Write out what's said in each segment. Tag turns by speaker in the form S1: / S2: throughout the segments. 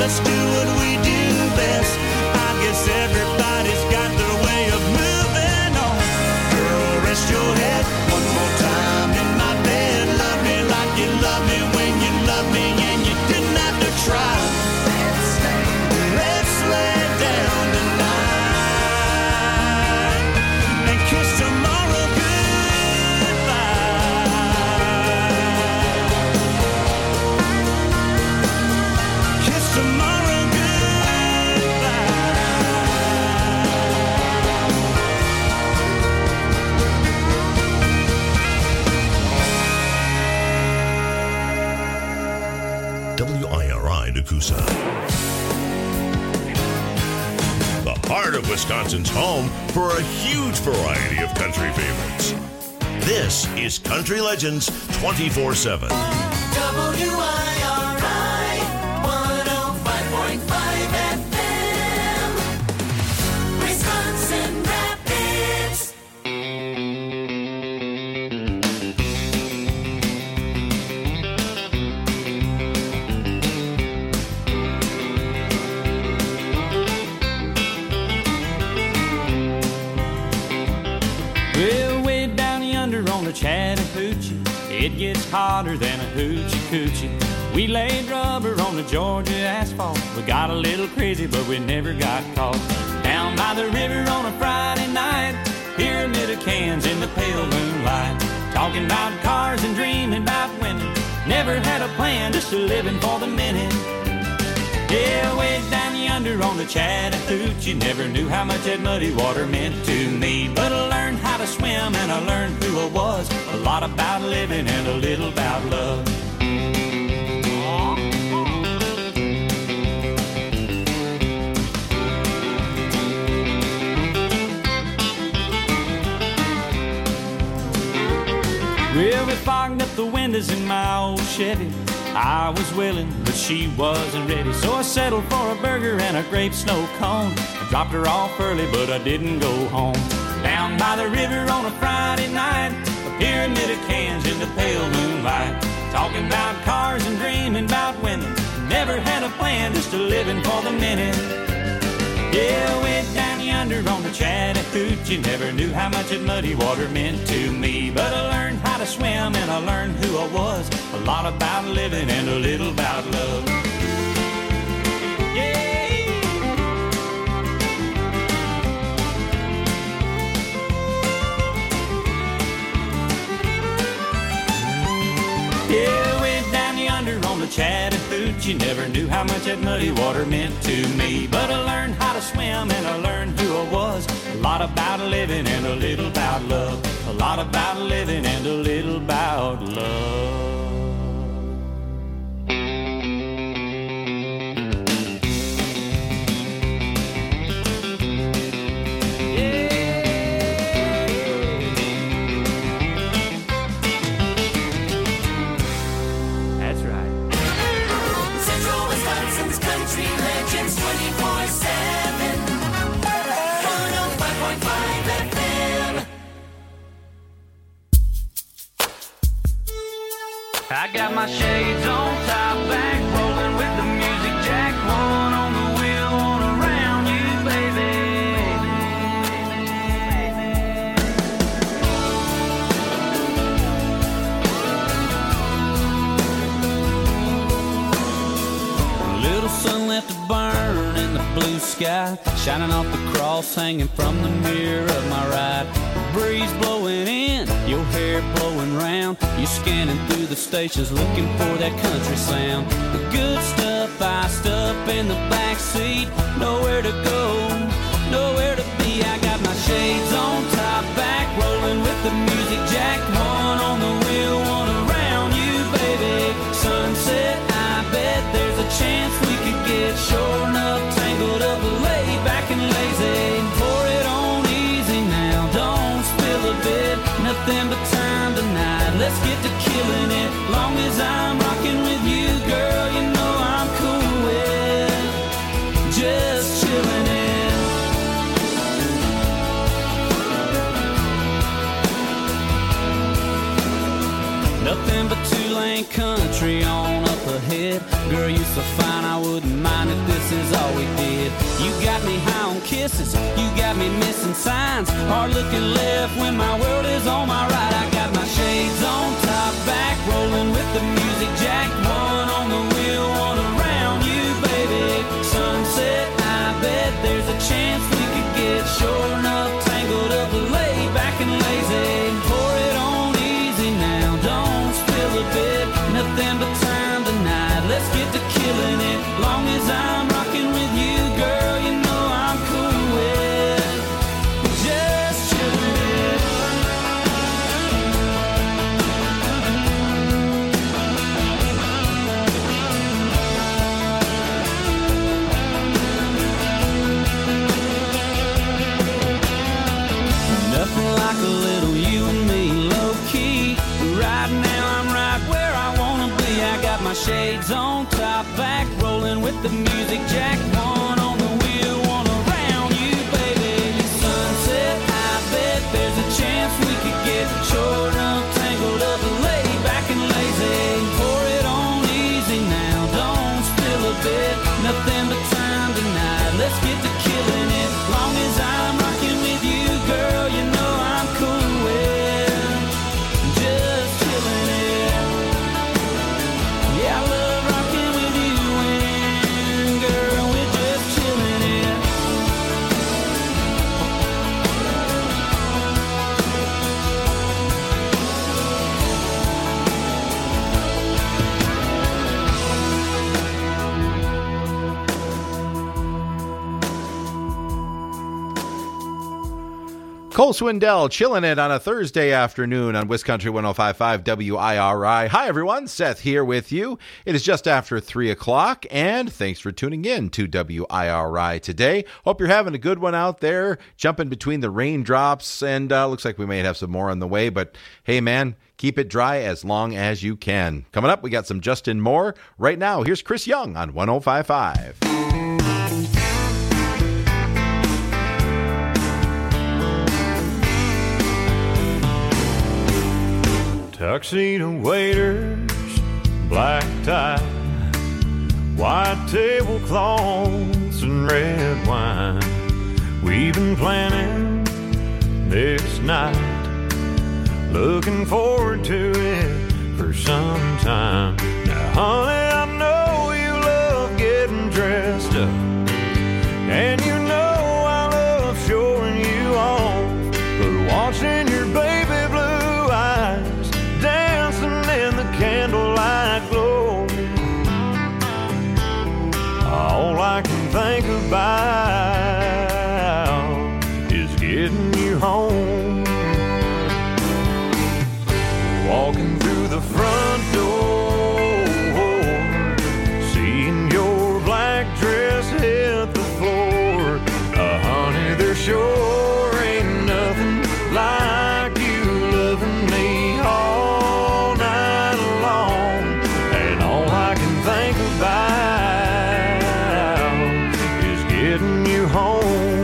S1: let's do what we do best. I guess everybody's got their way of moving on. Girl, rest your head one more time in my bed. Love me like you love me when you love me, and you didn't have to try. Let's lay down tonight and kiss tomorrow goodbye. Kiss tomorrow
S2: WIRI Nakusa. The heart of Wisconsin's home for a huge variety of country favorites. This is Country Legends 24/7.
S3: WIRI 105.5 FM, Wisconsin Rapids.
S1: Well, way down yonder on the Chattahoochee, it gets hotter than a hoochie coochie. We laid rubber on the Georgia asphalt. We got a little crazy, but we never got caught. Down by the river on a Friday night, pyramid of cans in the pale moonlight. Talking about cars and dreaming about women. Never had a plan, just a living for the minute. Yeah, way down yonder on the Chattahoochee, never knew how much that muddy water meant to me. But I learned how to swim and I learned who I was. A lot about living and a little about love. Well, we fogged up the windows in my old Chevy. I was willing, but she wasn't ready. So I settled for a burger and a grape snow cone. I dropped her off early, but I didn't go home. Down by the river on a Friday night, a pyramid of cans in the pale moonlight. Talking about cars and dreaming about women. Never had a plan, just a living for the minute. Yeah, way down yonder on the Chattahoochee, never knew how much that muddy water meant to me. But I learned how to swim and I learned who I was. A lot about living and a little about love. Yeah. Yeah, way down yonder on the Chattahoochee, never knew how much that muddy water meant to me. But I learned how to swim and I learned who I was. A lot about living and a little about love. A lot about living and a little about love.
S3: Central Wisconsin's Country Legends 24/7, 105.5 FM.
S1: I got my shades on, top back, rolling with the music jack. One on the wheel, one around you, baby. A little sun left to burn in the blue sky, shining off the cross hanging from the mirror of my ride. Breeze blowing in, your hair blowing round. You scanning through the stations looking for that country sound. The good stuff iced up in the back seat. Nowhere to go, nowhere to be. I got my shades on, top back, rolling with the music jack. One on the wheel, one around you, baby. Sunset, I bet there's a chance we could get short enough, tangled up, laid back and lazy. Pour it on easy now, don't spill a bit. Nothing but time tonight, let's get to killing it. Long as I'm rocking with you, girl, you know I'm cool with just chilling it. Nothing but two-lane country on up ahead. Girl, you're so fine, I wouldn't mind if this is all we did. You got me high on kisses, you got me missing signs. Hard looking left when my world is on my right. I got my shades on, top back, rolling with the music jack. One on the wheel, one around you, baby. Sunset, I bet there's a chance we could get sure enough tangled up, laid back and lazy. Pour it on easy now, don't spill a bit. Nothing but time tonight, let's get to killing it. Long as I'm rocking with you, girl, you know I'm cool with just chilling it. Nothing like a little you and me, low key. Right now I'm right where I wanna be. I got my shades on, top back, rolling with the music jack. One on the wheel, one around you, baby. Sunset, I bet there's a chance we could get short up, tangled up, laid back and lazy. Pour it on easy now, don't spill a bit. Nothing but time tonight, let's get to killing it. Long as I'm rocking with you, girl, you know I'm cool with just chilling it. Yeah, I love rocking with you and girl, we're just chilling it.
S4: Cole Swindell chilling it on a Thursday afternoon on WisCountry 105.5 WIRI. Hi, everyone. Seth here with you. It is just after 3 o'clock, and thanks for tuning in to WIRI today. Hope you're having a good one out there, jumping between the raindrops, and looks like we may have some more on the way, but hey, man, keep it dry as long as you can. Coming up, we got some Justin Moore. Right now, here's Chris Young on 105.5.
S5: Tuxedo waiters, black tie, white tablecloths and red wine. We've been planning this night, looking forward to it for some time. Now, honey, I know you love getting dressed up, and you know I love showing you off, but watching your baby blue eyes dancing in the candlelight glow, all I can think about is getting you home. Walking through the front door, seeing your black dress hit the floor. Honey, there sure ain't nothing like you loving me all night long. And all I can think about is getting you home.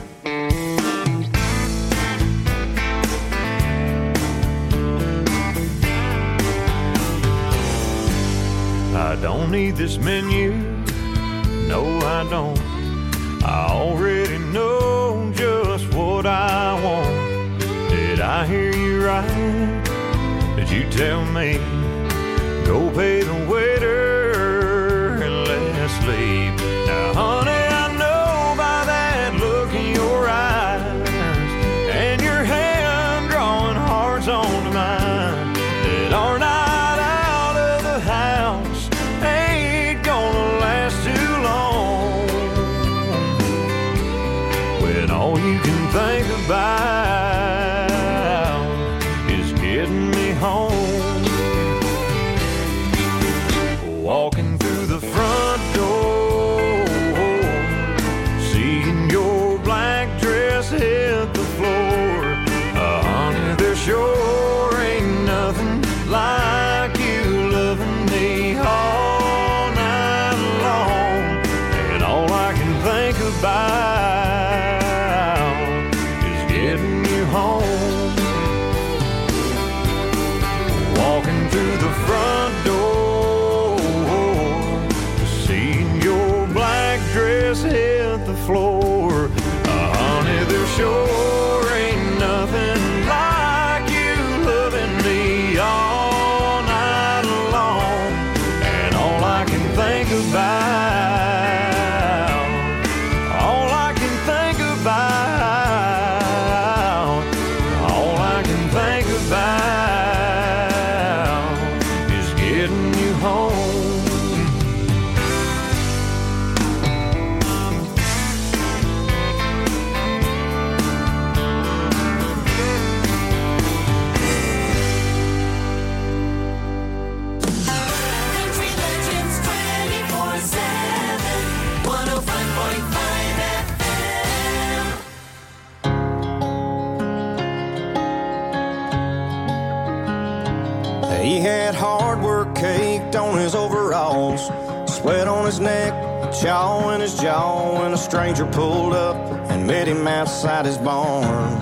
S5: I don't need this menu, no I don't. I already know just what I want. Did I hear you right? Did you tell me go pay the waiter and let's leave? Now honey, I know by that look in your eyes and your hand drawing hearts onto mine that our night out of the house ain't gonna last too long, when all you can think about is getting me home. Walking through the front door, seeing your black dress hit the floor. Honey, there sure ain't nothing like you loving me all night long. And all I can think about is getting just hit the floor. Honey, there sure ain't nothing like you loving me all night long. And all I can think about, all I can think about, all I can think about is getting you home.
S3: Country Legends 24/7, 105.5 FM.
S6: He had hard work caked on his overalls, sweat on his neck, chaw in his jaw, when a stranger pulled up and met him outside his barn.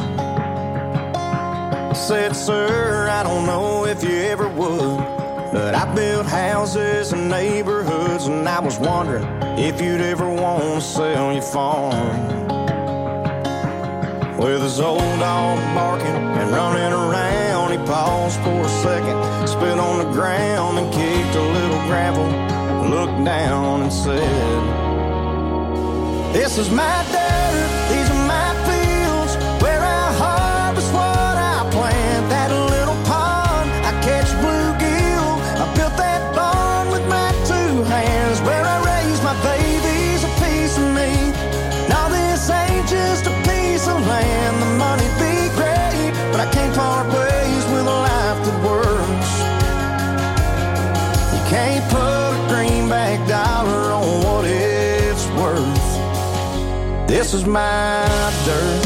S6: Said, sir, I don't know if you ever would, but I built houses and neighborhoods, and I was wondering if you'd ever want to sell your farm. With his old dog barking and running around, he paused for a second, spit on the ground and kicked a little gravel, looked down and said, this is my dirt, these are my fields, where I harvest what I plant. That little pond, I catch bluegill, I built that barn with my two hands, where I raise my babies, a piece of me. Now this ain't just a piece of land, the money'd be great, but I can't part ways with a life that works. You can't put a greenback dollar on what it's worth. This is my dirt.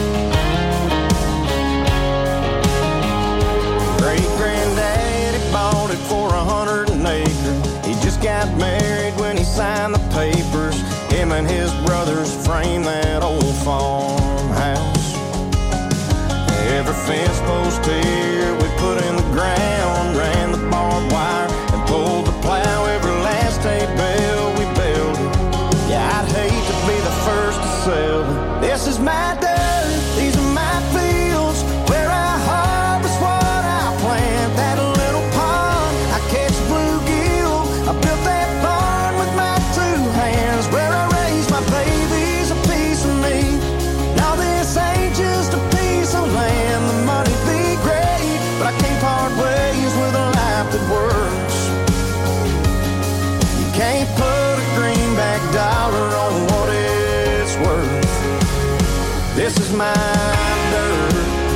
S6: Great-granddaddy bought it for 100 an acre. He just got married when he signed the papers. Him and his brothers framed that old farmhouse. Every fence post here we put in the ground, ran the barbed wire and pulled the plow. Every last hay bale we builded. Yeah, I'd hate to be the first to sell it. This is my dirt, these are my fields, where I harvest what I plant. That little pond, I catch bluegill, I built that barn with my two hands, where I raise my babies, a piece of me. Now this ain't just a piece of land, the money'd be great, but I can't part ways with a life that works. You can't put a greenback dollar on what it's worth. This is my dirt.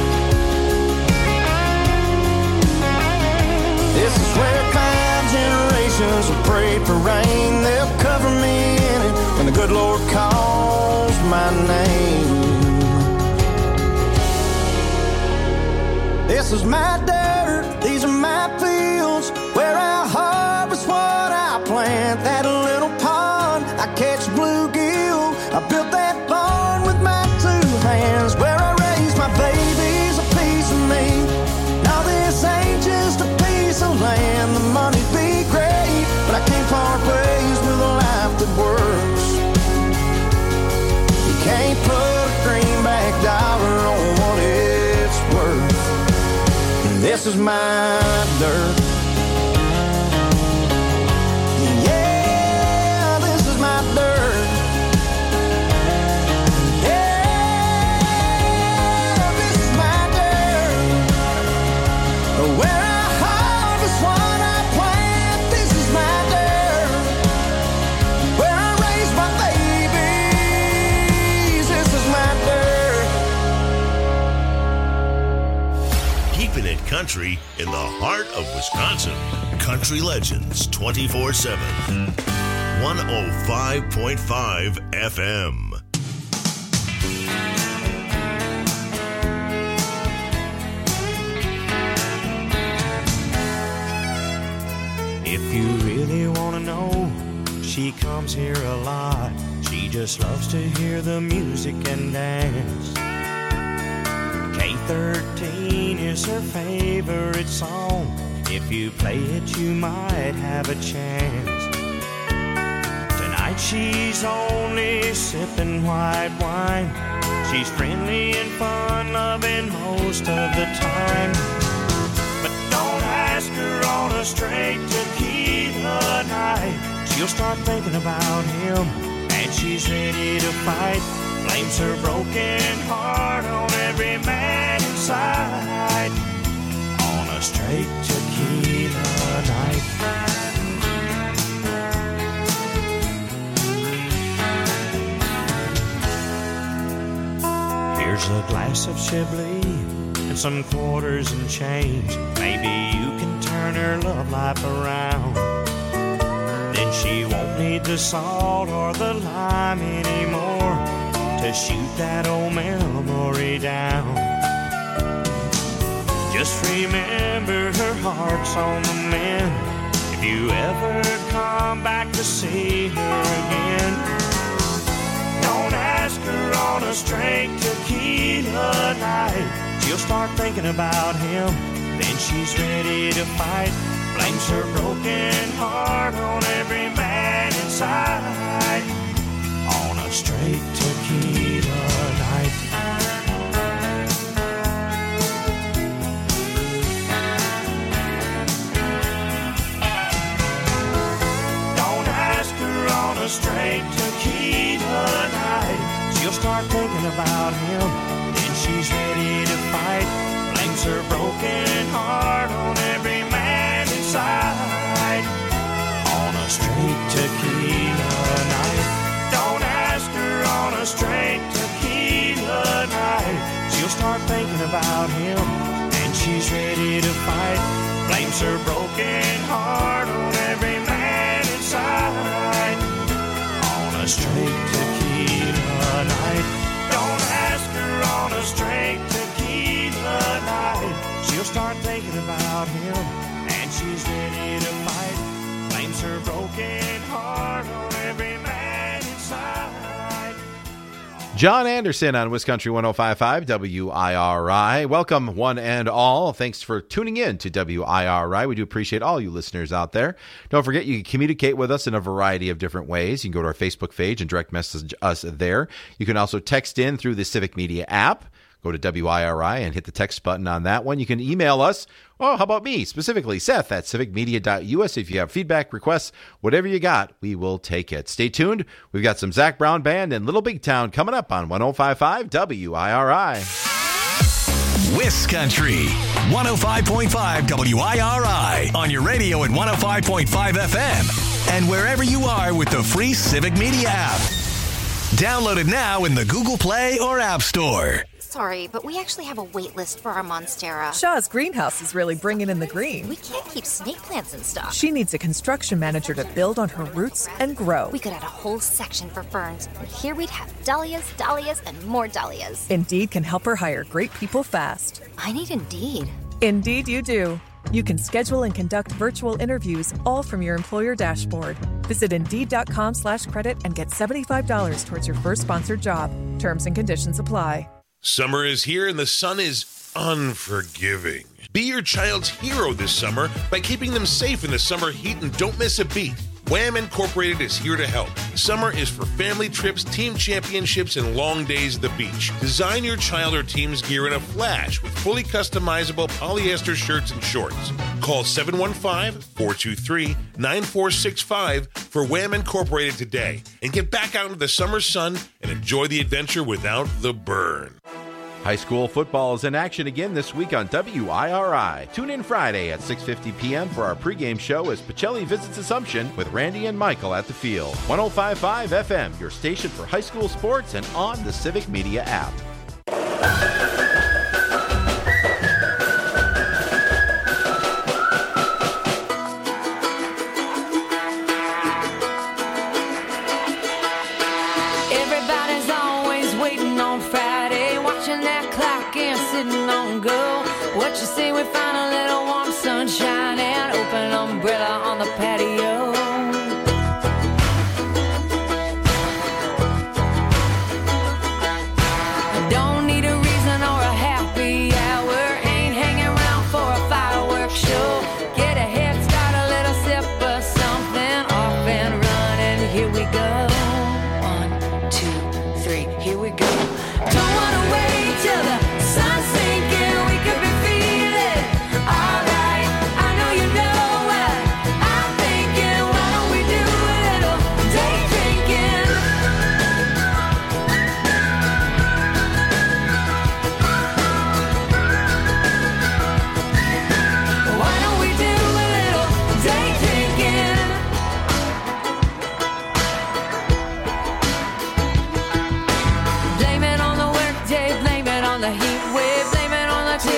S6: This is where 5 generations have prayed for rain. They'll cover me in it when the good Lord calls my name. This is my dirt, these are my fields, where I harvest what I plant. That little pond, I catch bluegill, I built that barn with my two hands, where I raise my babies, a piece of me. Now this ain't just a piece of land, the money'd be great, but I can't part ways with a life that works. You can't put a greenback dollar on what it's worth. This is my dirt. Yeah, this is my dirt. Yeah, this is my dirt. Where I harvest what I plant. This is my dirt. Where I raise my babies. This is my dirt.
S2: Keeping it country in the heart of Wisconsin. Country Legends 24/7. 105.5 FM.
S5: If you really want to know, she comes here a lot. She just loves to hear the music and dance. K13 is her favorite song. If you play it, you might have a chance. Tonight
S6: she's only sipping white wine. She's friendly and fun-loving most of the time. But don't ask her on a straight tequila night. She'll start thinking about him, and she's ready to fight. Blames her broken heart on every man inside. On a straight tequila night. Here's a glass of Chablis and some quarters and change. Maybe you can turn her love life around. Then she won't need the salt or the lime anymore to shoot that old memory down. Just remember her heart's on the mend if you ever come back to see her again. Don't ask her on a straight tequila night. She'll start thinking about him, then she's ready to fight. Blames her broken heart on every man inside. On a straight tequila night. Don't ask her on a straight tequila night. She'll start thinking about him, then she's ready to fight. Blames her broken heart on every man inside. On a straight tequila night. Don't ask her on a straight tequila night. She'll start thinking about him, and she's ready to fight. Blames her broken heart on every man inside. On a straight tequila night. Don't ask her on a straight tequila night. She'll start thinking about him, and she's ready to fight. Blames her broken heart on every man inside.
S4: John Anderson on Wisconsin 105.5 WIRI. Welcome, one and all. Thanks for tuning in to WIRI. We do appreciate all you listeners out there. Don't forget, you can communicate with us in a variety of different ways. You can go to our Facebook page and direct message us there. You can also text in through the Civic Media app. Go to WIRI and hit the text button on that one. You can email us. Oh, how about me? Specifically, Seth at civicmedia.us. If you have feedback, requests, whatever you got, we will take it. Stay tuned. We've got some Zac Brown Band and Little Big Town coming up on 105.5 WIRI.
S7: Wiscountry 105.5 WIRI on your radio at 105.5 FM and wherever you are with the free Civic Media app. Download it now in the Google Play or App Store.
S8: Sorry, but we actually have a wait list for our Monstera.
S9: Shaw's greenhouse is really bringing in the green.
S8: We can't keep snake plants in stock.
S9: She needs a construction manager to build on her roots and grow.
S8: We could add a whole section for ferns. And here we'd have dahlias, dahlias, and more dahlias.
S9: Indeed can help her hire great people fast.
S8: I need Indeed.
S9: Indeed you do. You can schedule and conduct virtual interviews all from your employer dashboard. Visit Indeed.com/credit and get $75 towards your first sponsored job. Terms and conditions apply.
S10: Summer is here and the sun is unforgiving. Be your child's hero this summer by keeping them safe in the summer heat and don't miss a beat. Wham Incorporated is here to help. Summer is for family trips, team championships, and long days at the beach. Design your child or team's gear in a flash with fully customizable polyester shirts and shorts. Call 715-423-9465 for Wham Incorporated today and get back out into the summer sun and enjoy the adventure without the burn.
S4: High school football is in action again this week on WIRI. Tune in Friday at 6:50 p.m. for our pregame show as Pacelli visits Assumption with Randy and Michael at the field. 105.5 FM, your station for high school sports and on the Civic Media app.
S3: Everybody's always waiting on Friday, watching that clock and sitting on go. What you say we find a little warm sunshine and open umbrella on the patio? Don't need a reason or a happy hour, ain't hanging around for a fireworks show. Get a head start, a little sip of something, off and running, here we go.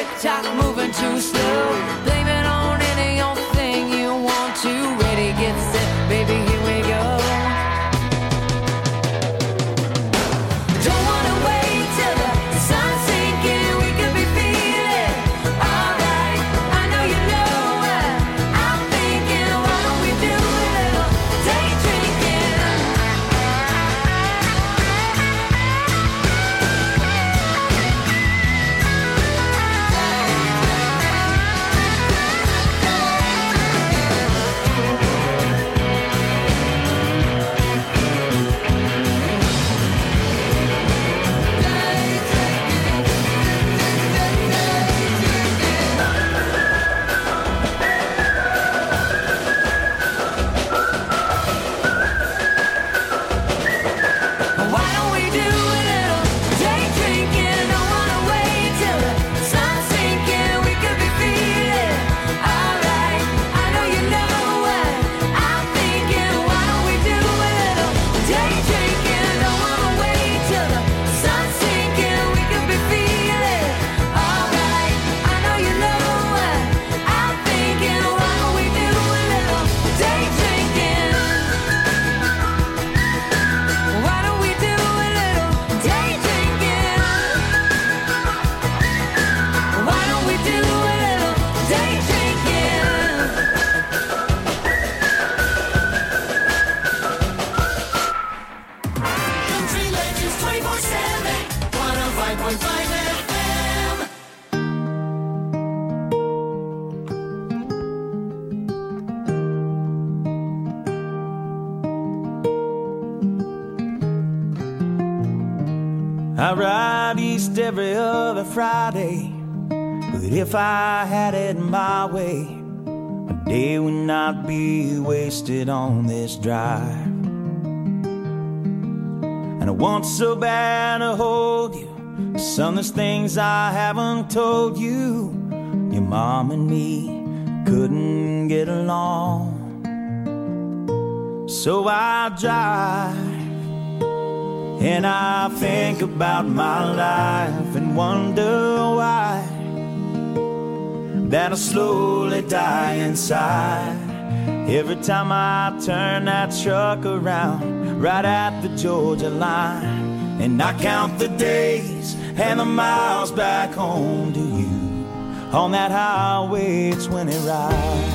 S3: tick-tock, moving too slow. Blame it on any old thing you want to. Ready, get set, baby, here we go. Don't wanna wait till the sun's sinking. We could be feeling alright. I know you know what I'm thinking. Why don't we do a little day drinking? Why don't we do a little day drinking? Don't wanna wait till the sun's sinking. We could be feeling alright. I know you know what I'm thinking. Why don't we do a little day drinking? Don't wanna wait till the sun's sinking. We could be feeling alright. I know you know what I'm thinking. Why don't we do a little day drinking? Why don't we do a little day drinking? Why don't we do a little day drinking?
S11: Country Legends 24/7, 105.5 FM.
S12: I ride east every other Friday, but if I had it my way, my day would not be wasted on this drive. And I want so bad to hold you, son, there's things I haven't told you. Your mom and me couldn't get along, so I drive. And I think about my life and wonder why that I slowly die inside every time I turn that truck around right at the Georgia line. And I count the days and the miles back home to you on that highway 20 ride.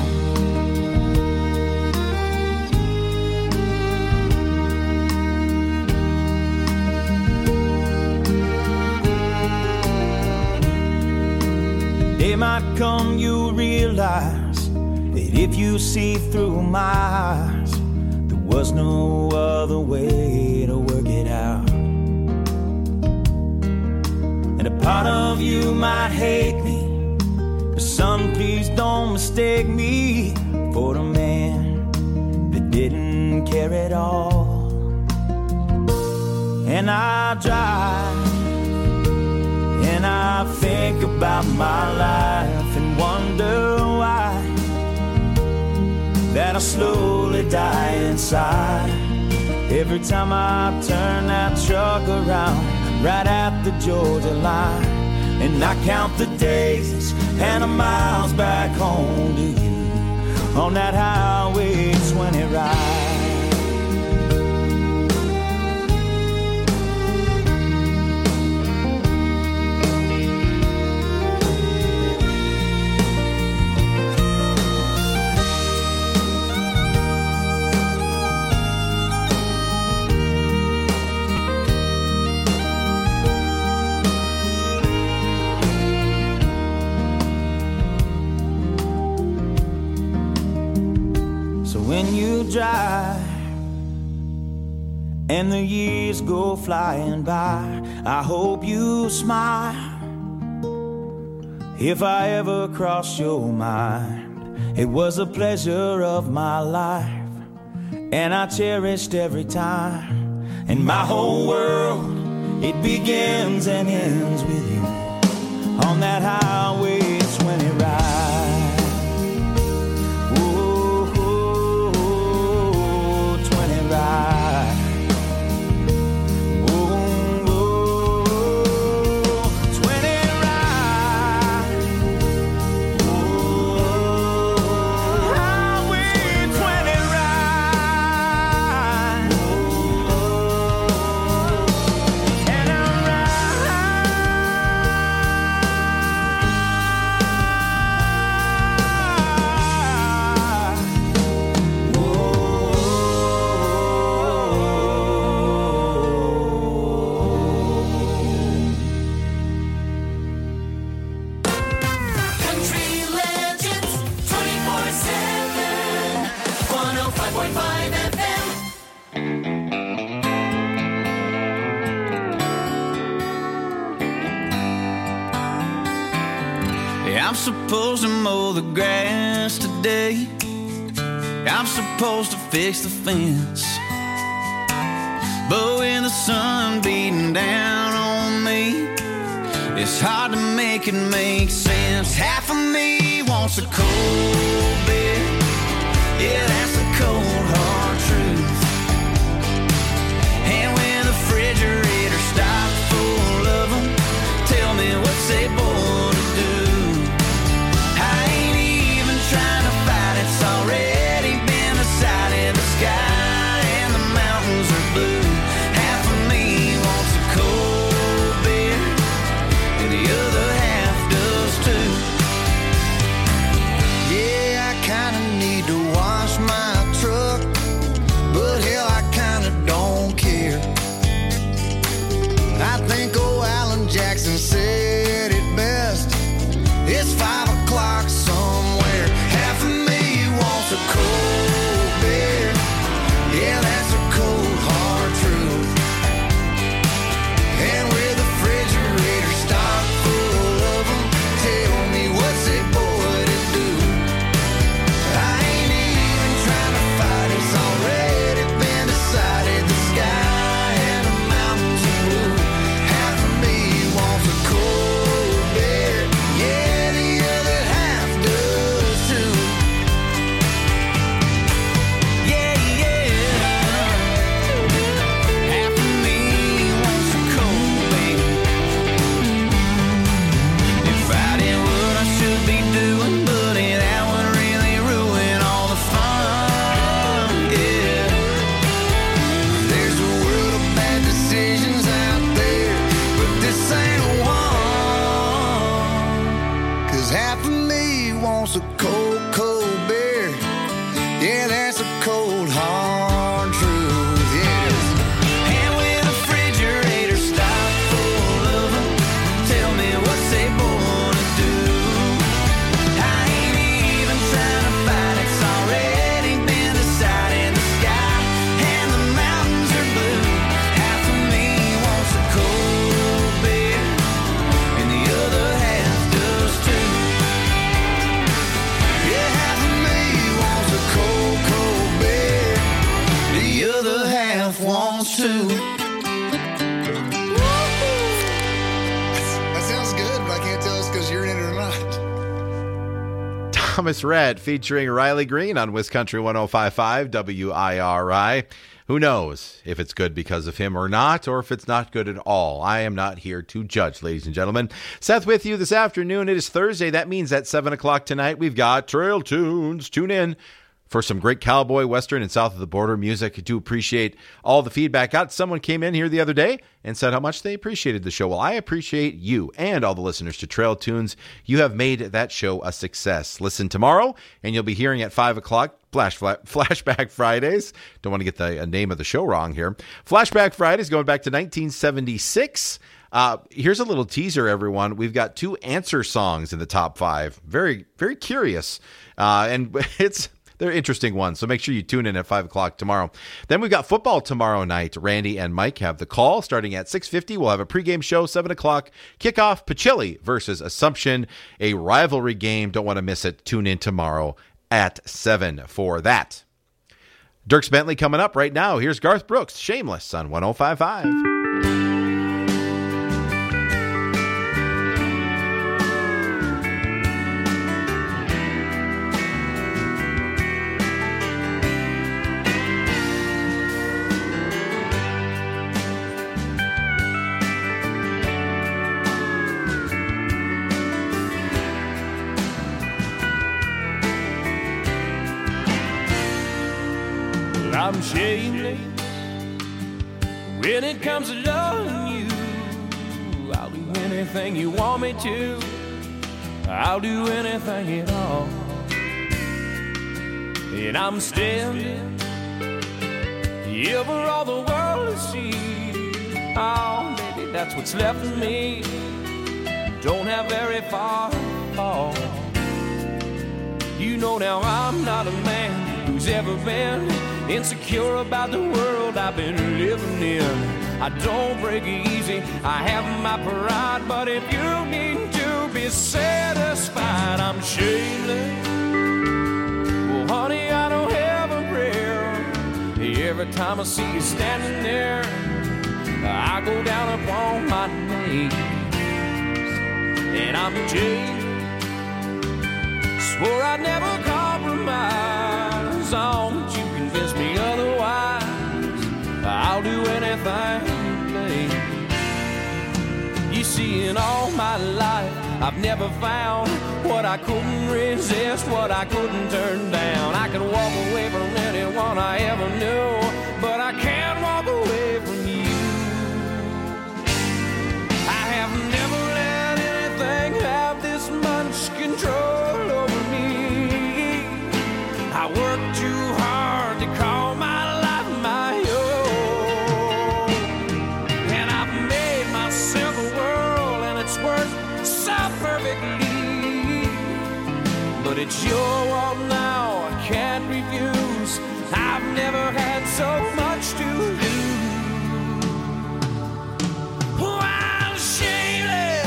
S12: Day might come, you'll realize that if you see through my eyes, there was no other way to work it out. And a part of you might hate me, but son, please don't mistake me for the man that didn't care at all. And I drive, and I think about my life and wonder why that I slowly die inside every time I turn that truck around right at the Georgia line. And I count the days and the miles back home to you on that highway 20 ride. When you drive and the years go flying by, I hope you smile if I ever cross your mind. It was a pleasure of my life, and I cherished every time. And my whole world, it begins and ends with you on that highway 20 ride.
S1: I'm supposed to mow the grass today. I'm supposed to fix the fence. But when the sun beating down on me, it's hard to make it make sense. Half of me wants a cold beer. Yeah, that's the cold hard truth. And when the refrigerator stops full of them, tell me what's they born to do. I ain't even trying to fight, it's already been decided. The sky and the mountains are blue. Half of me wants a cold beer, and the other half does too. Yeah, I kinda need to wash my truck, but hell, I kinda don't care. I think old Alan Jackson said it best. It's 5 o'clock somewhere. Half of me wants a cold beer. Yeah, that's a cold hard truth. And with the refrigerator stocked full of them, tell me what's a boy to do. I ain't even trying to fight, it's already been decided. The sky and the mountains are blue. Half of me wants a cold beer. Yeah, the other half does too. Yeah, yeah. Half of me wants a cold beer. If I did what I should be doing, buddy, that would really ruin all the fun. Yeah. There's a world of bad decisions out there, but this ain't one. 'Cause half of me wants a cold, cold beer. Yeah, that's a cold, hard truth. Yes. And when the refrigerator stocked full of them, tell me what's they born to do. I ain't even trying to fight, it's already been decided. The sky and the mountains are blue. Half of me wants a cold beer, and the other half does too. Yeah, half of me wants a cold, cold beer. The other half wants to.
S13: That sounds good, but I can't tell it's because you're in it or not.
S4: Thomas Rhett featuring Riley Green on Wiscountry 105.5 WIRI. Who knows if it's good because of him or not, or if it's not good at all. I am not here to judge, ladies and gentlemen. Seth with you this afternoon. It is Thursday. That means at 7 o'clock tonight, we've got Trail Tunes. Tune in for some great cowboy, western, and south of the border music. I do appreciate all the feedback. Someone came in here the other day and said how much they appreciated the show. Well, I appreciate you and all the listeners to Trail Tunes. You have made that show a success. Listen tomorrow, and you'll be hearing at 5 o'clock Flashback Fridays. Don't want to get the name of the show wrong here. Flashback Fridays going back to 1976. Here's a little teaser, everyone. We've got 2 answer songs in the top 5. Very, very curious. And they're interesting ones, so make sure you tune in at 5 o'clock tomorrow. Then we've got football tomorrow night. Randy and Mike have the call starting at 6:50. We'll have a pregame show, 7 o'clock. Kickoff, Pachili versus Assumption, a rivalry game. Don't want to miss it. Tune in tomorrow at 7 for that. Dierks Bentley coming up right now. Here's Garth Brooks, Shameless on 105.5.
S14: I'm shameless when it comes to loving you. I'll do anything you want me to. I'll do anything at all. And I'm standing here for all the world to see. Oh, baby, that's what's left of me. Don't have very far to fall. You know now I'm not a man who's ever been insecure about the world I've been living in. I don't break easy, I have my pride, but if you need to be satisfied. I'm shameless. Well, honey, I don't have a prayer. Every time I see you standing there, I go down upon my knees. And I'm jaded. Swore I'd never compromise. Oh, but you convince me otherwise. I'll do anything you please. You see, in all my life, I've never found what I couldn't resist, what I couldn't turn down. I can walk away from anyone I ever knew, but I can't walk away from you. I have never let anything have this much control over me. I work too hard to call my life my own, and I've made myself a world, and it's worked so perfectly. But it's your world now, I can't refuse. I've never had so much to lose. Oh, I'm shameless.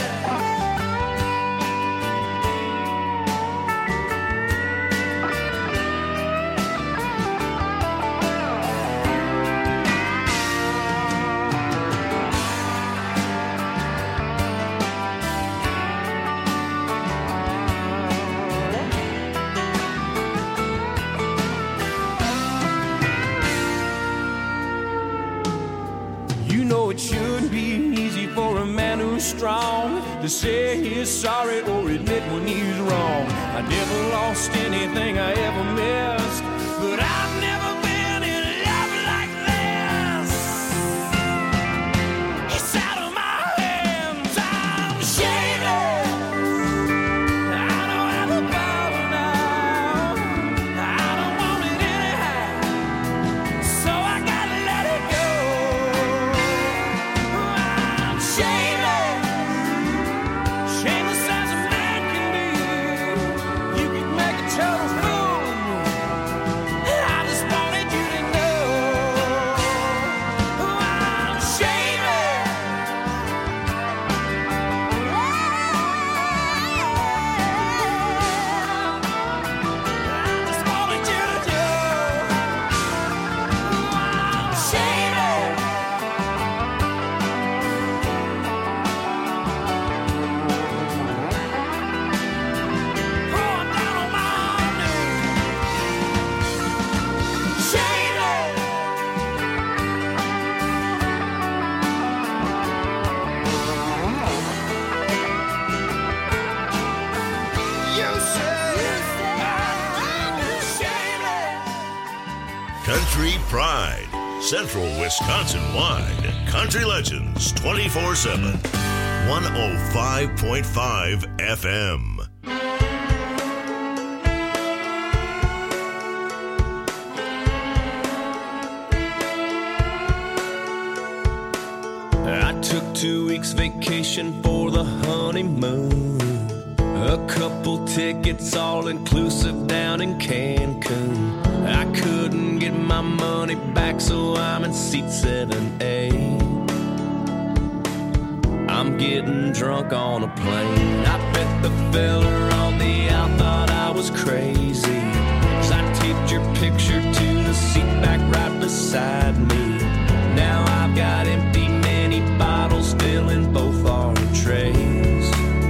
S14: It shouldn't be easy for a man who's strong to say he's sorry or admit when he's wrong. I never lost anything I ever missed, but I've never been in love like this. It's out of my hands, I'm shameless. I don't have the power now, I don't want it anyhow, so I gotta let it go. Shameless as a man can be. You could make a total fool of me. I just wanted you to know I'm shameless. I just wanted you to know I'm shameless.
S2: Country Pride, Central Wisconsin-wide. Country Legends 24/7. 105.5 FM.
S14: I took 2 weeks vacation for the honeymoon. A couple tickets all inclusive down in Cancun. I couldn't get my money back, so I'm in seat 7A. I'm getting drunk on a plane. I bet the fella on the out thought I was crazy, 'cause I taped your picture to the seat back right beside me. Now I've got empty mini bottles filling both our trays.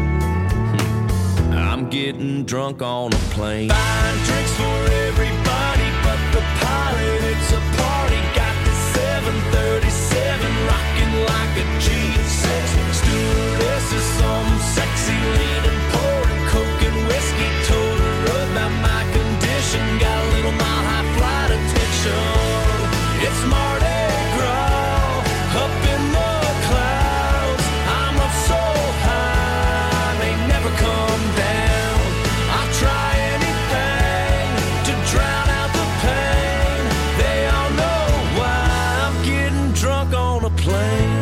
S14: I'm getting drunk on a plane. Buying drinks for everybody but the pilot. It's a party. Got the 737 rocking like a G6. Stewardess is some sexy leaning, pouring coke and whiskey. Told her about my condition. Got a little mile high flight attention. It's Mardi Gras up in the clouds. I'm up so high they never come down. I'll try anything to drown out the pain. They all know why I'm getting drunk on a plane.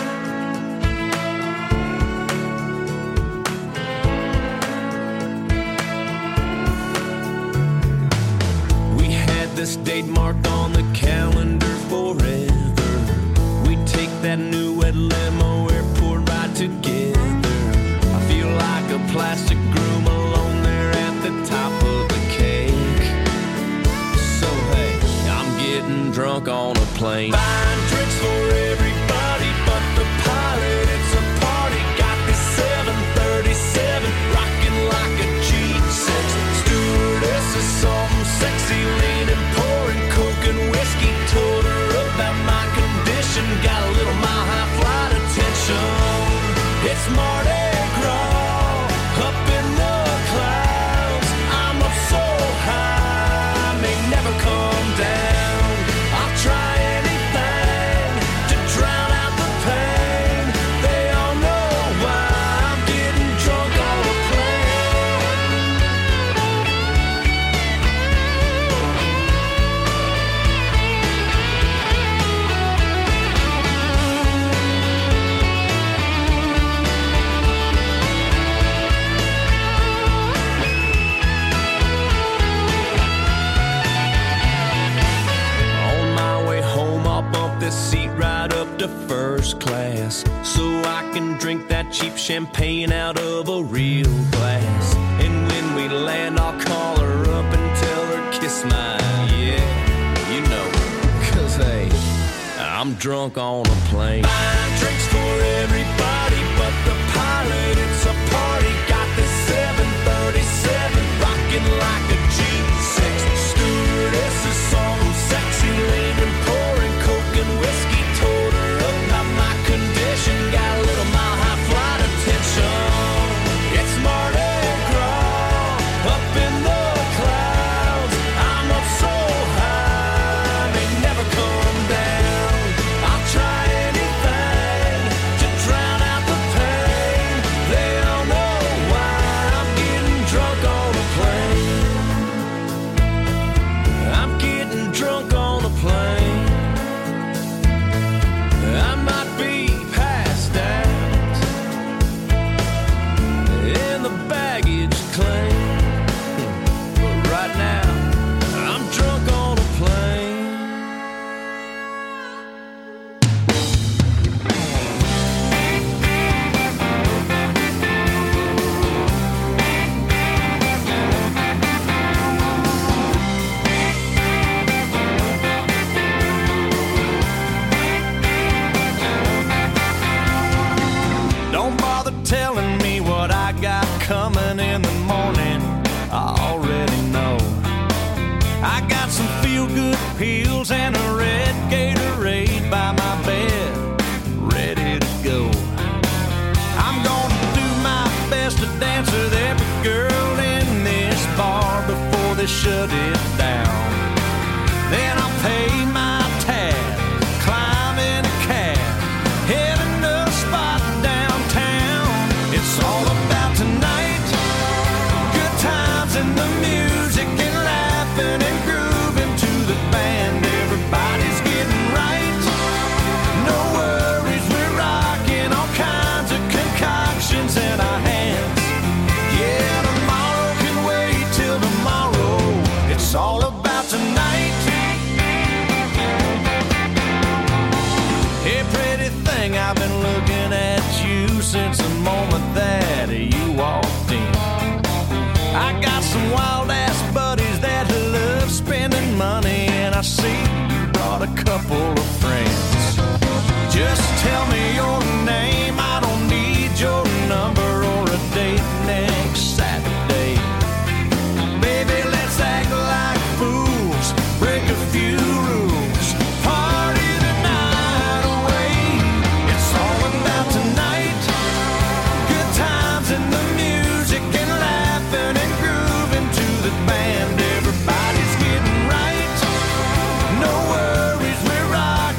S14: We had this date marked on the calendar forever. We take that new red limo, airport ride together. I feel like a plastic groom alone there at the top of the cake. So hey, I'm getting drunk on a plane. Buying drinks for everybody but the pilot. It's a party. Got this 737 rocking like a G6. Stewardess is something sexy, leaning, pouring coke and whiskey. Told her about my condition. Got a little mile high flight attention. It's Mardi Gras up in the clouds. I'm up so high, I may never come down. I'll try anything to drown out the pain. They all know why I'm getting drunk on a seat right up to first class so I can drink that cheap champagne out of a real glass. And when we land, I'll call her up and tell her kiss my, yeah, you know, 'cause hey, I'm drunk on a plane. Buying drinks for everybody but the pilot. It's a party. Got this 737 rocking like a G6. Stewardess is something sexy, leaning, pouring coke and whiskey. Told her about my condition. Got a little mile high flight attention. It's Mardi Gras up in the clouds. I'm up so high, I may never come down. I'll try anything to drown out the pain. They all know why I'm getting drunk on a plane. I'm getting drunk on a plane. I might be passed out in the baggage claim, but right now I'm drunk on a plane. Don't bother telling me what I got coming in the morning. I already know. I got some feel-good pills and a red Gatorade by my bed, ready to go. I'm gonna do my best to dance with every girl in this bar before they shut it down. Then I'll pay my tab, climb in a cab, heading to a spot downtown. It's all about tonight, good times and the music and laughing and grooving to the band. Everybody's getting right, no worries, we're rocking all kinds of concoctions in our hands. Yeah, tomorrow can wait till tomorrow. It's all about tonight. Hey, pretty thing, I've been looking at you since the moment that you walked in. I got some wild-ass buddies that love spending money, and I see you brought a couple of friends. Just tell me your name, I don't need your number or a date next Saturday. Baby, let's act like fools, break a few rules, party the night away. It's all about tonight, good times and the music and laughing and grooving to the band. Everybody's getting right, no worries, we're rocking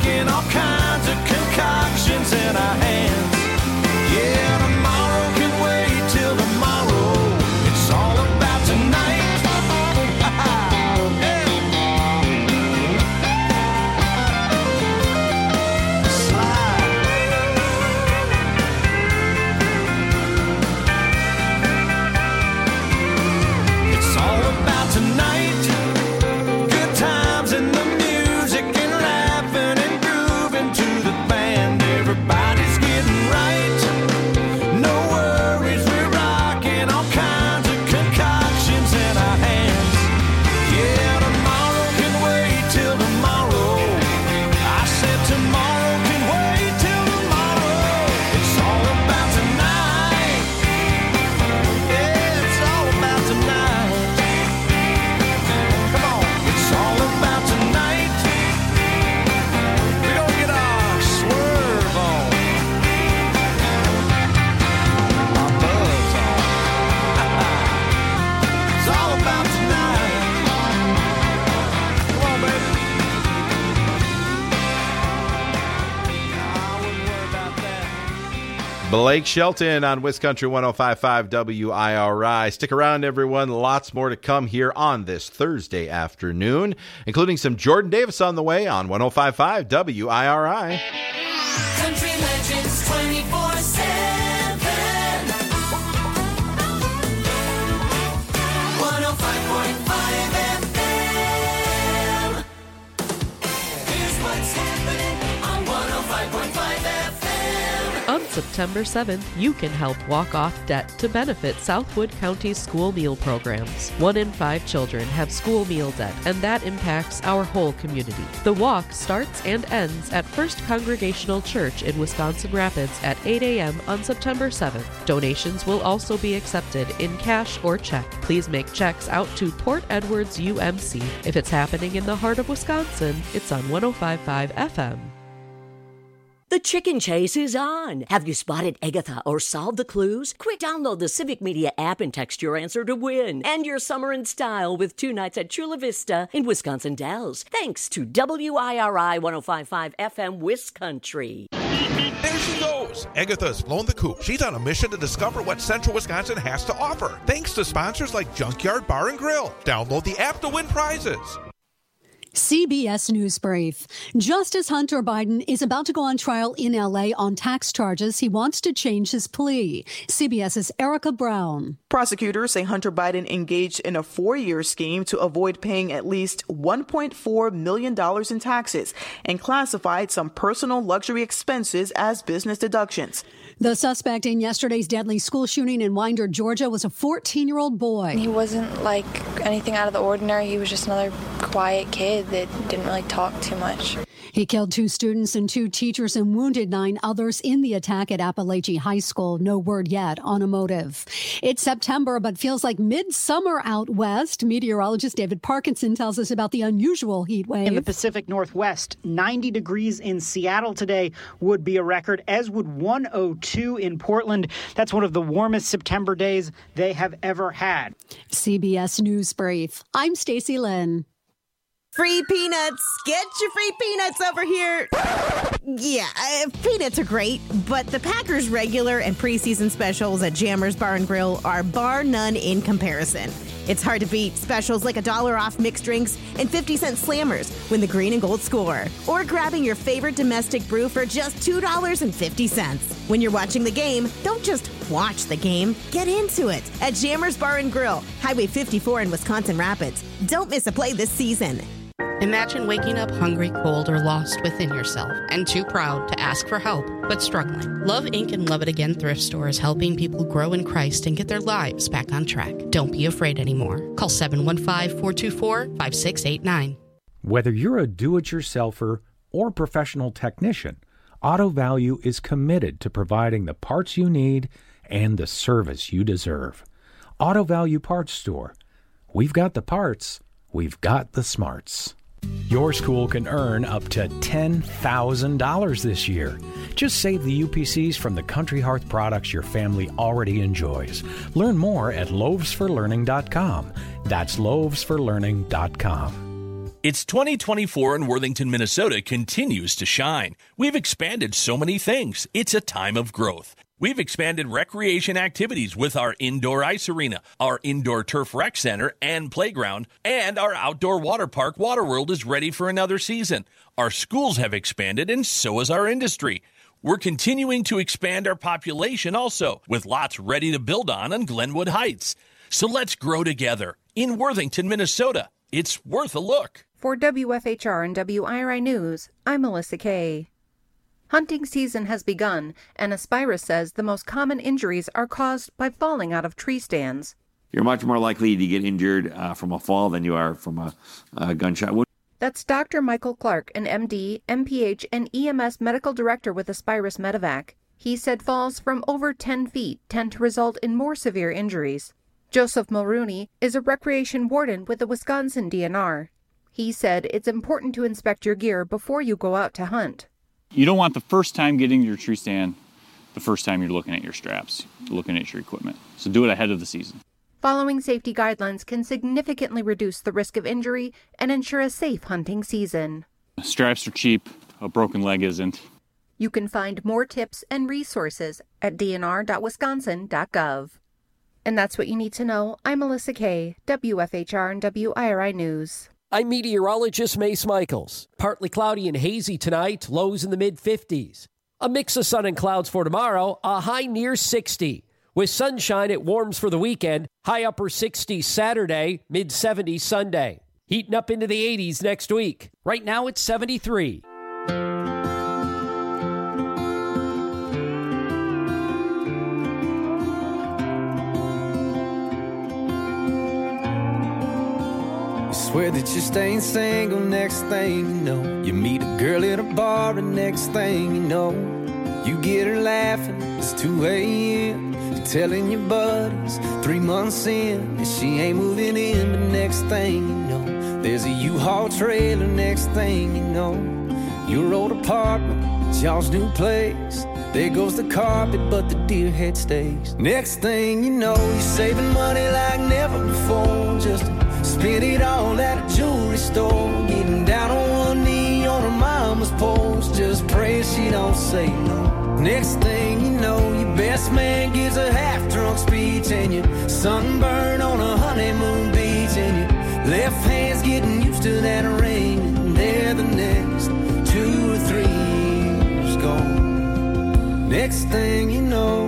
S4: Blake Shelton on Wisconsin 105.5 WIRI. Stick around, everyone. Lots more to come here on this Thursday afternoon, including some Jordan Davis on the way on 105.5 WIRI.
S11: Country Legends 24/7. 105.5 FM. Here's what's happening on 105.5 FM.
S15: On September 7th, you can help walk off debt to benefit Southwood County's school meal programs. 1 in 5 children have school meal debt, and that impacts our whole community. The walk starts and ends at First Congregational Church in Wisconsin Rapids at 8 a.m. on September 7th. Donations will also be accepted in cash or check. Please make checks out to Port Edwards UMC. If it's happening in the heart of Wisconsin, it's on 105.5 FM.
S16: The chicken chase is on. Have you spotted Agatha or solved the clues? Quick download the Civic Media app and text your answer to win. End your summer in style with 2 nights at Chula Vista in Wisconsin Dells. Thanks to WIRI 105.5 FM Wiscountry.
S17: There she goes. Agatha's blown the coop. She's on a mission to discover what Central Wisconsin has to offer. Thanks to sponsors like Junkyard Bar and Grill. Download the app to win prizes.
S18: CBS News Brief. Justice Hunter Biden is about to go on trial in L.A. on tax charges. He wants to change his plea. CBS's Erica Brown.
S19: Prosecutors say Hunter Biden engaged in a 4-year scheme to avoid paying at least $1.4 million in taxes and classified some personal luxury expenses as business deductions.
S18: The suspect in yesterday's deadly school shooting in Winder, Georgia, was a 14-year-old boy.
S20: He wasn't like anything out of the ordinary. He was just another quiet kid that didn't really talk too much.
S18: He killed 2 students and 2 teachers and wounded 9 others in the attack at Appalachian High School. No word yet on a motive. It's September, but feels like midsummer out west. Meteorologist David Parkinson tells us about the unusual heat wave.
S21: In the Pacific Northwest, 90 degrees in Seattle today would be a record, as would 102 in Portland. That's one of the warmest September days they have ever had.
S18: CBS News Brief. I'm Stacey Lynn.
S22: Free peanuts. Get your free peanuts over here. Yeah, peanuts are great, but the Packers regular and preseason specials at Jammers Bar and Grill are bar none in comparison. It's hard to beat specials like $1 off mixed drinks and 50-cent slammers when the green and gold score. Or grabbing your favorite domestic brew for just $2.50. When you're watching the game, don't just watch the game. Get into it at Jammers Bar and Grill, Highway 54 in Wisconsin Rapids. Don't miss a play this season.
S23: Imagine waking up hungry, cold, or lost within yourself and too proud to ask for help, but struggling. Love Inc. and Love It Again thrift store is helping people grow in Christ and get their lives back on track. Don't be afraid anymore. Call 715-424-5689.
S24: Whether you're a do-it-yourselfer or professional technician, Auto Value is committed to providing the parts you need and the service you deserve. Auto Value Parts Store. We've got the parts. We've got the smarts. Your school can earn up to $10,000 this year. Just save the UPCs from the Country Hearth products your family already enjoys. Learn more at loavesforlearning.com. That's loavesforlearning.com.
S25: It's 2024 and Worthington, Minnesota continues to shine. We've expanded so many things. It's a time of growth. We've expanded recreation activities with our indoor ice arena, our indoor turf rec center and playground, and our outdoor water park, Waterworld, is ready for another season. Our schools have expanded, and so has our industry. We're continuing to expand our population also, with lots ready to build on Glenwood Heights. So let's grow together in Worthington, Minnesota. It's worth a look.
S26: For WFHR and WIRI News, I'm Melissa Kay. Hunting season has begun, and Aspira says the most common injuries are caused by falling out of tree stands.
S27: You're much more likely to get injured from a fall than you are from a gunshot wound.
S26: That's Dr. Michael Clark, an MD, MPH, and EMS medical director with Aspirus Medevac. He said falls from over 10 feet tend to result in more severe injuries. Joseph Mulrooney is a recreation warden with the Wisconsin DNR. He said it's important to inspect your gear before you go out to hunt.
S28: You don't want the first time getting to your tree stand, the first time you're looking at your straps, looking at your equipment. So do it ahead of the season.
S26: Following safety guidelines can significantly reduce the risk of injury and ensure a safe hunting season.
S28: Straps are cheap, a broken leg isn't.
S26: You can find more tips and resources at dnr.wisconsin.gov. And that's what you need to know. I'm Melissa Kay, WFHR and WIRI News.
S3: I'm meteorologist Mace Michaels. Partly cloudy and hazy tonight, lows in the mid-50s. A mix of sun and clouds for tomorrow, a high near 60. With sunshine, it warms for the weekend, high upper 60s Saturday, mid-70s Sunday. Heating up into the 80s next week. Right now it's 73.
S5: Swear that you're staying single, next thing you know, you meet a girl at a bar, and next thing you know, you get her laughing, it's 2 a.m. You're telling your buddies 3 months in, and she ain't moving in, but next thing you know, there's a U-Haul trailer, next thing you know, your old apartment, it's y'all's new place. There goes the carpet, but the deer head stays. Next thing you know, you're saving money like never before, just spend it all at a jewelry store, getting down on one knee on her mama's porch, just pray she don't say no. Next thing you know, your best man gives a half-drunk speech, and you're sunburned on a honeymoon beach, and your left hand's getting used to that ring, and there the next 2 or 3 years gone. Next thing you know,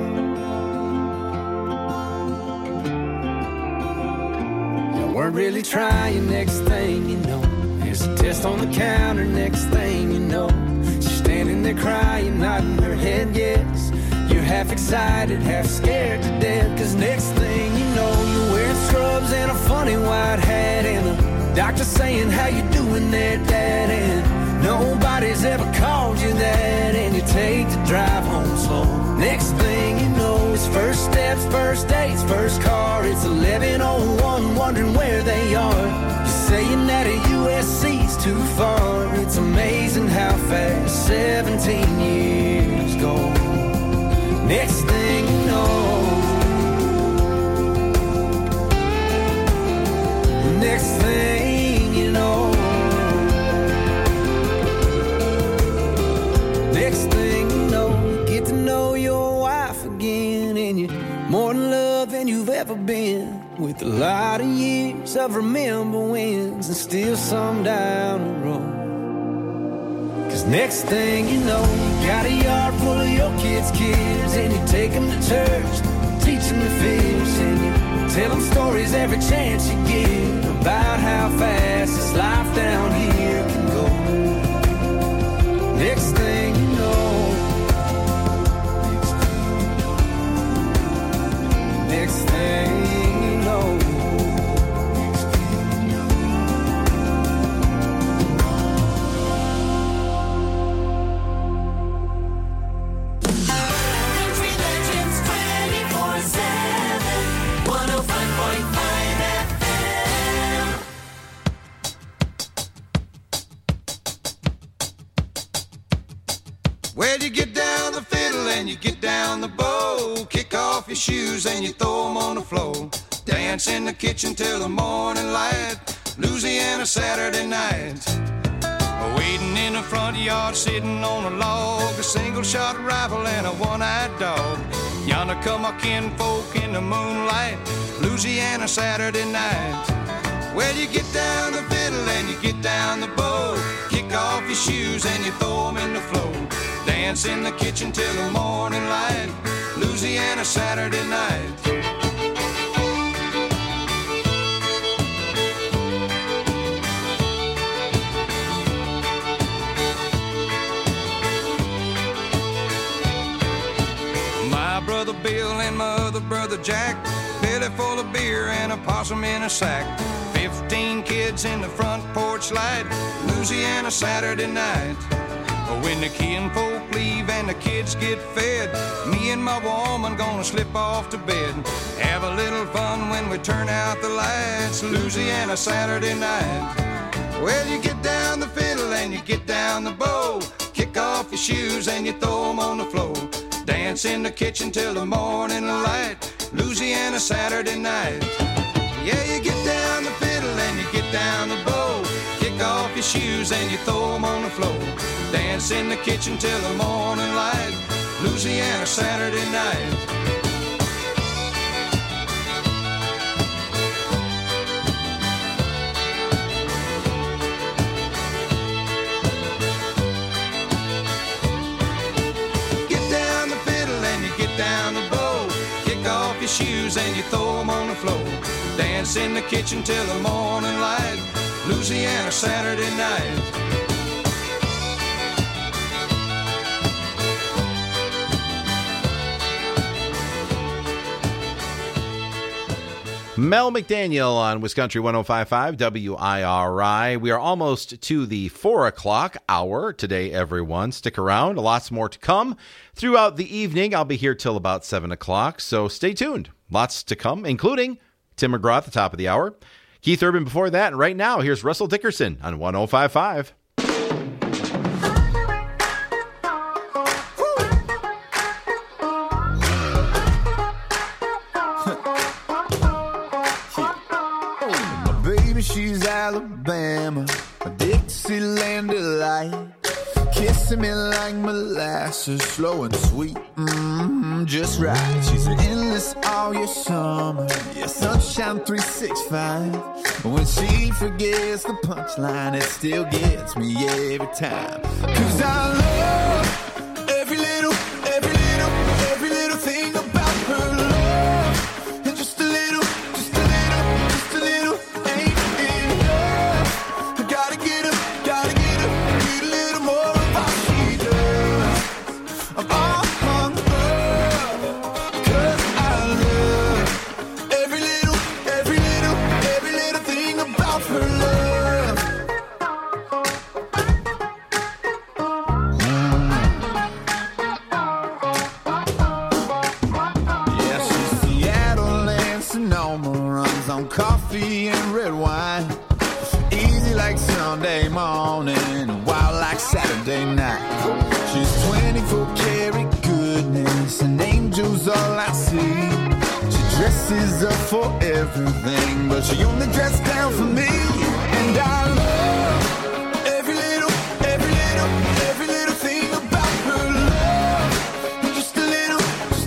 S5: weren't really trying, next thing you know, there's a test on the counter, next thing you know, she's standing there crying, nodding her head yes, you're half excited, half scared to death, cause next thing you know, you're wearing scrubs and a funny white hat, and the doctor saying, how you doing there, Dad, and nobody's ever called you that, and you take the drive home slow. Next thing you know, it's first steps, first dates, first car, it's 11:01, wondering where they are. You're saying that a USC's too far. It's amazing how fast 17 years go. Next thing you know, next thing you know, next thing you know, you get to know your wife again, and you're more in love than you've ever been, with a lot of years of remember wins and still some down the road. Cause next thing you know, you got a yard full of your kids' and you take them to church, teach them to fish, and you tell them stories every chance you get about how fast this life down here can go. Next thing you know, next thing you know,
S11: Country Legends 24/7, 105.5 FM.
S6: Well, you get down the fiddle and you get down the bow, kick off your shoes and you throw them on the floor, dance in the kitchen till the morning light, Louisiana Saturday night. Waiting in the front yard, sitting on a log, a single-shot rifle and a one-eyed dog. Yonder come my kinfolk in the moonlight, Louisiana Saturday night. Well, you get down the fiddle and you get down the bow, kick off your shoes and you throw them in the floor, dance in the kitchen till the morning light, Louisiana Saturday night. My brother Bill and my other brother Jack, belly full of beer and a possum in a sack, 15 kids in the front porch light, Louisiana Saturday night. When the kinfolk leave and the kids get fed, me and my woman gonna slip off to bed, have a little fun when we turn out the lights, Louisiana Saturday night. Well, you get down the fiddle and you get down the bow, kick off your shoes and you throw them on the floor, dance in the kitchen till the morning light, Louisiana Saturday night. Yeah, you get down the fiddle and you get down the bow, kick kick off your shoes and you throw them on the floor. Dance in the kitchen till the morning light, Louisiana Saturday night. Shoes and you throw them on the floor. Dance in the kitchen till the morning light, Louisiana Saturday night.
S4: Mel McDaniel on Wisconsin 105.5 WIRI. We are almost to the 4 o'clock hour today, everyone. Stick around. Lots more to come throughout the evening. I'll be here till about 7 o'clock, so stay tuned. Lots to come, including Tim McGraw at the top of the hour. Keith Urban before that. And right now, here's Russell Dickerson on 105.5.
S1: She's Alabama, a Dixieland delight. Kissing me like molasses, slow and sweet, just right. She's endless all year summer, yeah, sunshine 365. When she forgets the punchline, it still gets me every time. 'Cause I love every little thing about her love. And just a little. Coffee and red wine, easy like Sunday morning, wild like Saturday night. She's 24 karat goodness, and angels all I see. She dresses up for everything, but she only dressed down for me. And I love every little thing about her love. Just a little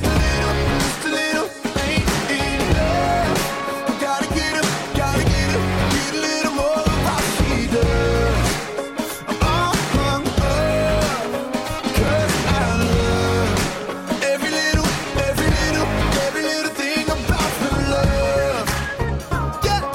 S1: ain't enough. Gotta get a little more of how she does. 'Cause I love every little thing about her love. Yeah.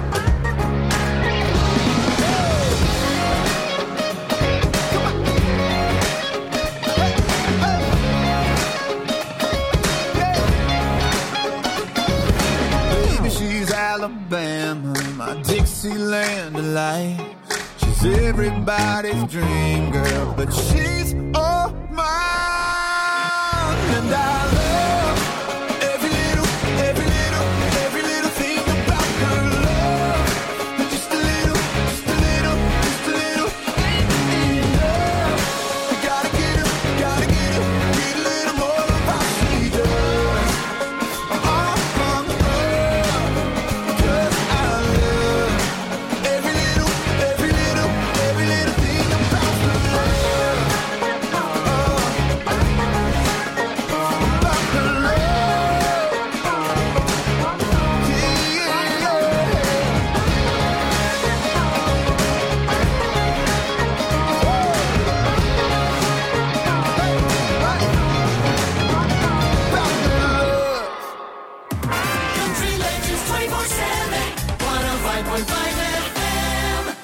S1: Baby, she's Alabama, my Dixieland delight. She's everybody's dream girl, but she's all mine. And I love every little thing about her love. Just a little ain't enough. Gotta get a little more of how she does. 'Cause I love every little thing about her love. About her love.
S11: Country Legends 24/7, 105.5 FM.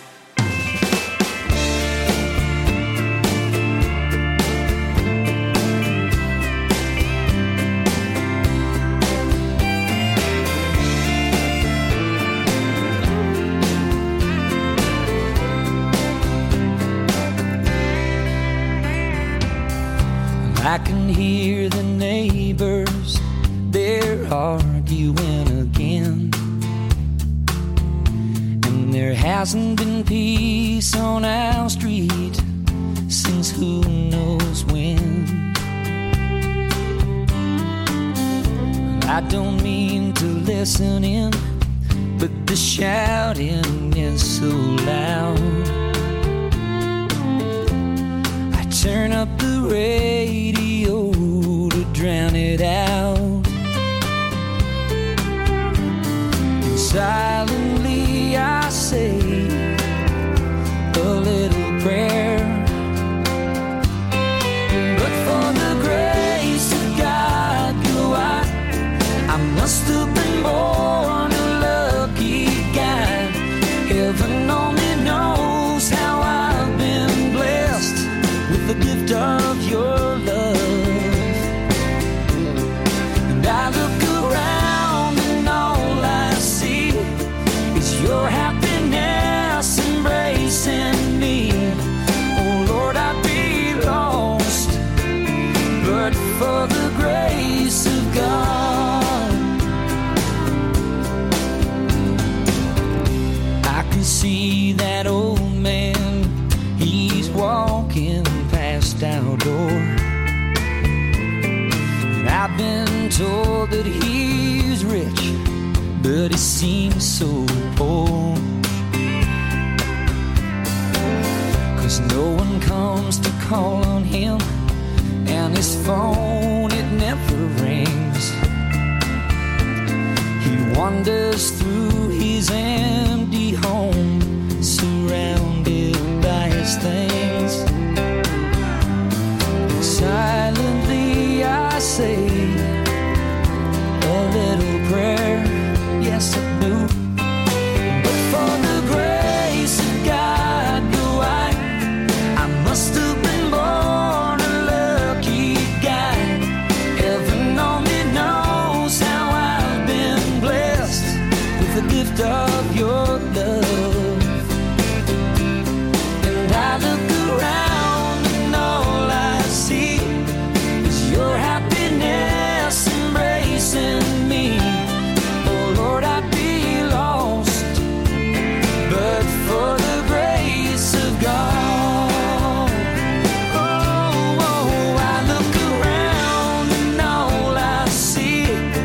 S2: I can hear the neighbors, they're arguing again. And there hasn't been peace on our street since who knows when. I don't mean to listen in, but the shouting is so loud. I turn up the radio to drown it out. And silently I say a little prayer. But for the grace of God, you know I must have been born a lucky guy. Heaven only knows how I've been blessed with the gift of your love. And I look around and all I see is your happiness embracing me. Oh Lord, I'd be lost but for the grace of God. I can see that old man, he's walking past our door. And I've been told that he's rich, but he seems so poor. 'Cause no one comes to call on him, and his phone, it never rings. He wanders through